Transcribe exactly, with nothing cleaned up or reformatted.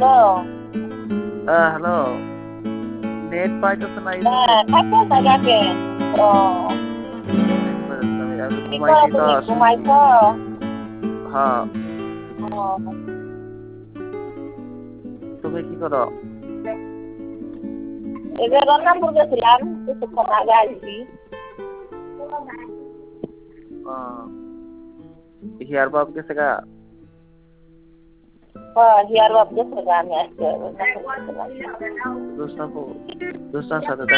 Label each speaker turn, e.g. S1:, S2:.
S1: Hello.
S2: হ্যাঁ, hello. Net পাইতেছে না এই জন্য।
S1: হ্যাঁ, থাকো জায়গাকে। ও
S2: নেট পাইতেছে না। আমি
S1: কি করো
S2: ঘুমাইছি তো
S1: তুমি?
S2: শুনছি।
S1: ঘুমাইছো?
S2: হ্যাঁ,
S1: ও
S2: তুমি কি করো?
S1: এই যে রংপুর গেছিলাম, কিছুক্ষণ আগে আসছি।
S2: আহ, হিয়ার বাপ গেছে গা।
S1: হ্যাঁ, হিয়ার বাপ গেছে, আমি আসতে
S2: রুস্তাফু রুস্তার সাথে